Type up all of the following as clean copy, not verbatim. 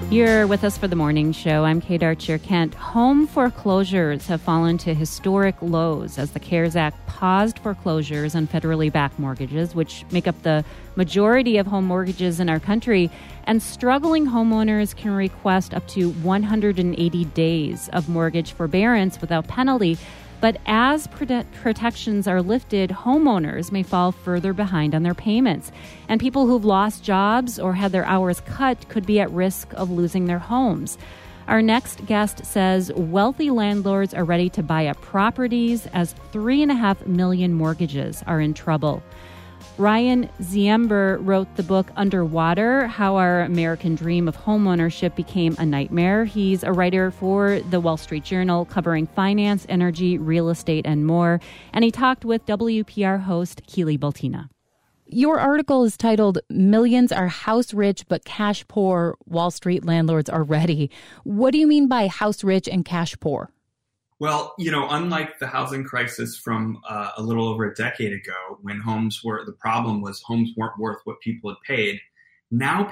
You're with us for the morning show. I'm Kate Archer-Kent. Home foreclosures have fallen to historic lows as the CARES Act paused foreclosures on federally backed mortgages, which make up the majority of home mortgages in our country. And struggling homeowners can request up to 180 days of mortgage forbearance without penalty. But as protections are lifted, homeowners may fall further behind on their payments. And people who've lost jobs or had their hours cut could be at risk of losing their homes. Our next guest says wealthy landlords are ready to buy up properties as 3.5 million mortgages are in trouble. Ryan Ziember wrote the book Underwater, How Our American Dream of Homeownership Became a Nightmare. He's a writer for the Wall Street Journal covering finance, energy, real estate, and more. And he talked with WPR host Keely Baltina. Your article is titled, Millions Are House Rich but Cash Poor, Wall Street Landlords Are Ready. What do you mean by house rich and cash poor? Well, unlike the housing crisis from a little over a decade ago, when home prices weren't worth what people had paid, now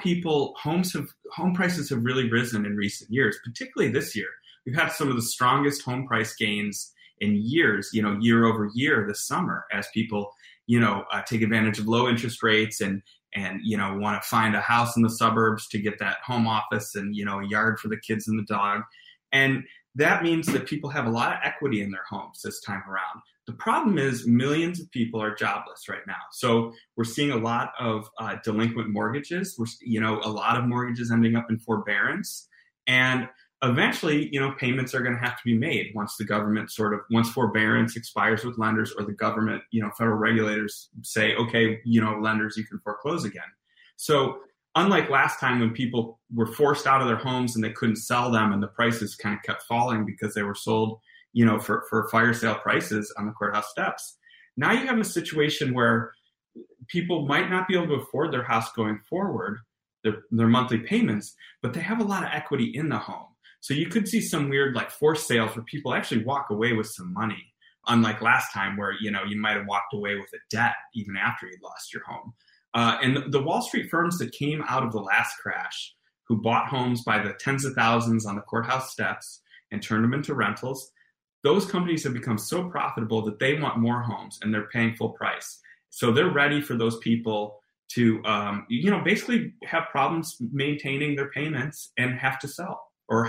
home prices have really risen in recent years, particularly this year. We've had some of the strongest home price gains in years, year over year this summer, as people, take advantage of low interest rates and want to find a house in the suburbs to get that home office and, a yard for the kids and the dog. And that means that people have a lot of equity in their homes this time around. The problem is millions of people are jobless right now. So we're seeing a lot of delinquent mortgages. A lot of mortgages ending up in forbearance. And eventually, payments are going to have to be made once the government once forbearance expires with lenders, or the government, federal regulators say, okay, lenders, you can foreclose again. So unlike last time when people were forced out of their homes and they couldn't sell them and the prices kind of kept falling because they were sold, for fire sale prices on the courthouse steps. Now you have a situation where people might not be able to afford their house going forward, their monthly payments, but they have a lot of equity in the home. So you could see some weird forced sales where people actually walk away with some money, unlike last time where, you might have walked away with a debt even after you lost your home. And the Wall Street firms that came out of the last crash, who bought homes by the tens of thousands on the courthouse steps and turned them into rentals, those companies have become so profitable that they want more homes and they're paying full price. So they're ready for those people to, basically have problems maintaining their payments and have to sell or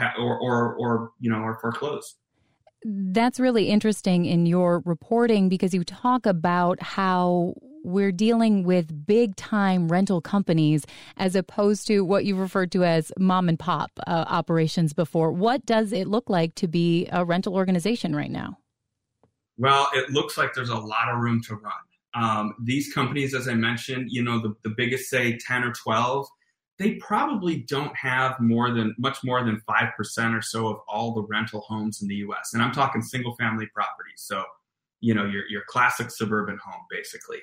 foreclose. That's really interesting in your reporting because you talk about how we're dealing with big-time rental companies as opposed to what you referred to as mom-and-pop operations before. What does it look like to be a rental organization right now? Well, it looks like there's a lot of room to run. These companies, as I mentioned, the biggest, say, 10 or 12, they probably don't have much more than 5% or so of all the rental homes in the U.S. And I'm talking single-family properties. So, your classic suburban home, basically.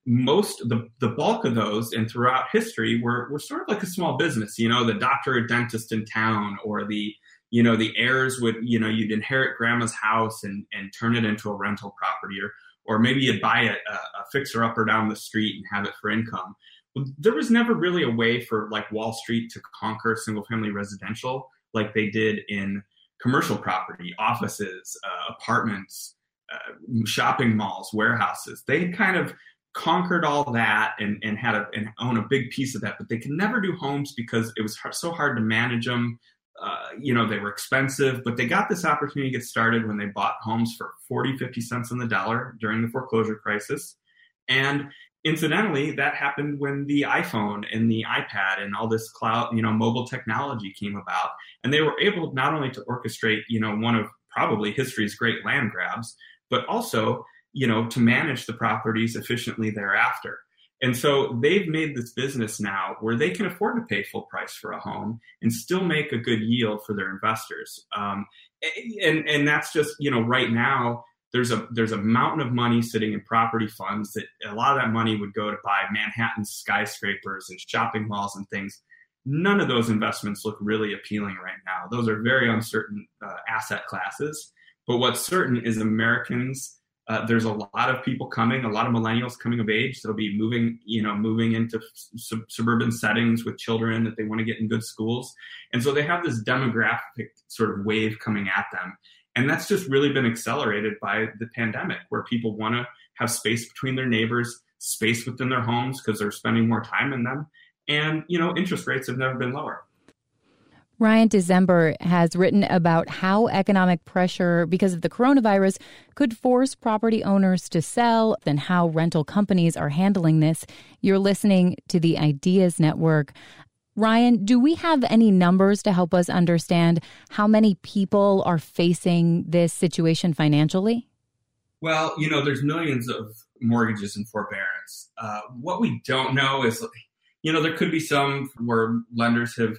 The bulk of those, and throughout history, were sort of like a small business. The doctor or dentist in town, or the heirs would, you'd inherit grandma's house and turn it into a rental property, or maybe you'd buy a fixer-upper down the street and have it for income. There was never really a way for Wall Street to conquer single-family residential like they did in commercial property, offices, apartments, shopping malls, warehouses. They kind of conquered all that and own a big piece of that, but they could never do homes because it was so hard to manage them. They were expensive, but they got this opportunity to get started when they bought homes for 40, 50 cents on the dollar during the foreclosure crisis. And incidentally, that happened when the iPhone and the iPad and all this cloud, mobile technology came about. And they were able not only to orchestrate, one of probably history's great land grabs, but also, to manage the properties efficiently thereafter. And so they've made this business now where they can afford to pay full price for a home and still make a good yield for their investors. And that's just, right now, there's a mountain of money sitting in property funds that a lot of that money would go to buy Manhattan skyscrapers and shopping malls and things. None of those investments look really appealing right now. Those are very uncertain asset classes. But what's certain is Americans There's a lot of people coming, a lot of millennials coming of age that'll be moving into suburban settings with children that they want to get in good schools. And so they have this demographic sort of wave coming at them. And that's just really been accelerated by the pandemic, where people want to have space between their neighbors, space within their homes because they're spending more time in them. And, interest rates have never been lower. Ryan Dizember has written about how economic pressure because of the coronavirus could force property owners to sell and how rental companies are handling this. You're listening to the Ideas Network. Ryan, do we have any numbers to help us understand how many people are facing this situation financially? Well, there's millions of mortgages in forbearance. What we don't know is, there could be some where lenders have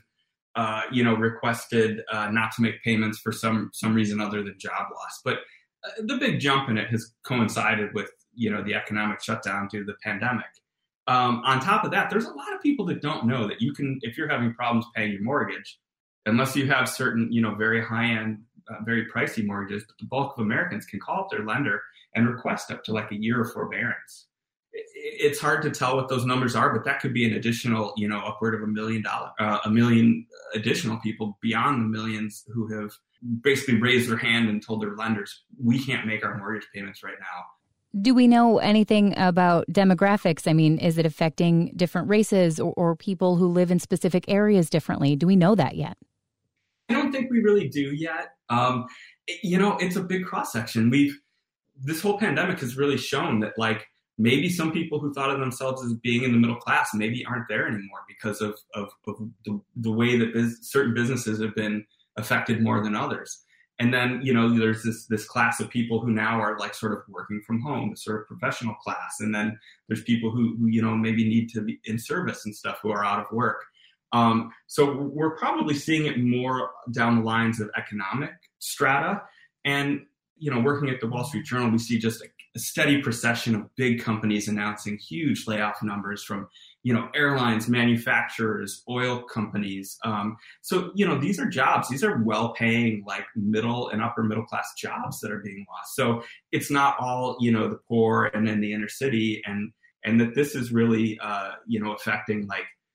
requested not to make payments for some reason other than job loss. But the big jump in it has coincided with, the economic shutdown due to the pandemic. On top of that, there's a lot of people that don't know that you can, if you're having problems paying your mortgage, unless you have certain, very high-end, very pricey mortgages, but the bulk of Americans can call up their lender and request up to like a year of forbearance. It's hard to tell what those numbers are, but that could be an additional, upward of $1 million additional people beyond the millions who have basically raised their hand and told their lenders, we can't make our mortgage payments right now. Do we know anything about demographics? I mean, is it affecting different races or people who live in specific areas differently? Do we know that yet? I don't think we really do yet. It's a big cross-section. This whole pandemic has really shown that, maybe some people who thought of themselves as being in the middle class maybe aren't there anymore because of the way that certain businesses have been affected more than others. And then, there's this class of people who now are sort of working from home, the sort of professional class. And then there's people who maybe need to be in service and stuff who are out of work. So we're probably seeing it more down the lines of economic strata. And, working at the Wall Street Journal, we see just a steady procession of big companies announcing huge layoff numbers from, airlines, manufacturers, oil companies. So these are jobs. These are well-paying, middle and upper middle class jobs that are being lost. So it's not all, the poor and in the inner city, and that this is really, affecting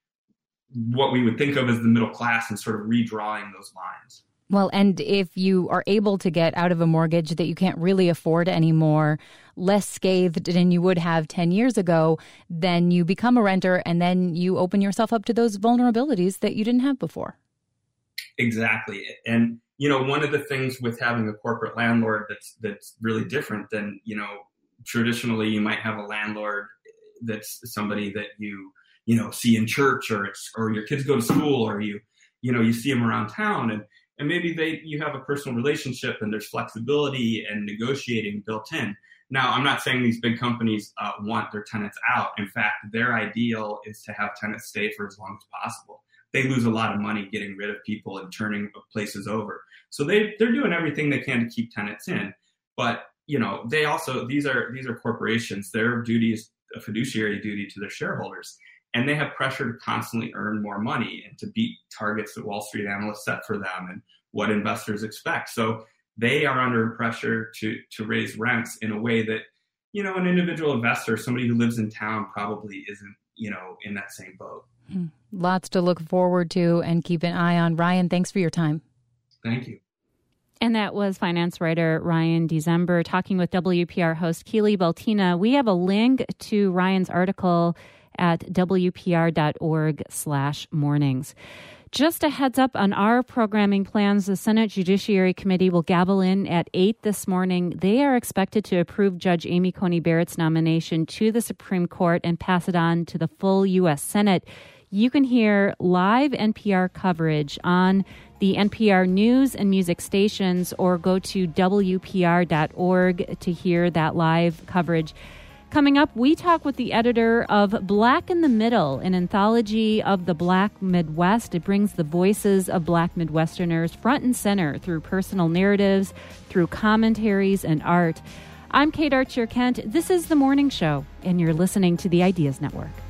what we would think of as the middle class and sort of redrawing those lines. Well, and if you are able to get out of a mortgage that you can't really afford anymore, less scathed than you would have 10 years ago, then you become a renter and then you open yourself up to those vulnerabilities that you didn't have before. Exactly. And, one of the things with having a corporate landlord that's really different than, traditionally you might have a landlord that's somebody that you see in church or your kids go to school or you see them around town and maybe you have a personal relationship and there's flexibility and negotiating built in. Now, I'm not saying these big companies want their tenants out. In fact, their ideal is to have tenants stay for as long as possible. They lose a lot of money getting rid of people and turning places over. So they're doing everything they can to keep tenants in. But, they also, these are corporations. Their duty is a fiduciary duty to their shareholders. And they have pressure to constantly earn more money and to beat targets that Wall Street analysts set for them and what investors expect. So they are under pressure to raise rents in a way that, an individual investor, somebody who lives in town probably isn't, in that same boat. Lots to look forward to and keep an eye on. Ryan, thanks for your time. Thank you. And that was finance writer Ryan Dizember talking with WPR host Keely Baltina. We have a link to Ryan's article at wpr.org/mornings. Just a heads up on our programming plans. The Senate Judiciary Committee will gavel in at 8 this morning. They are expected to approve Judge Amy Coney Barrett's nomination to the Supreme Court and pass it on to the full U.S. Senate. You can hear live NPR coverage on the NPR news and music stations or go to WPR.org to hear that live coverage. Coming up, we talk with the editor of Black in the Middle, an anthology of the Black Midwest. It brings the voices of Black Midwesterners front and center through personal narratives, through commentaries and art. I'm Kate Archer Kent. This is The Morning Show, and you're listening to the Ideas Network.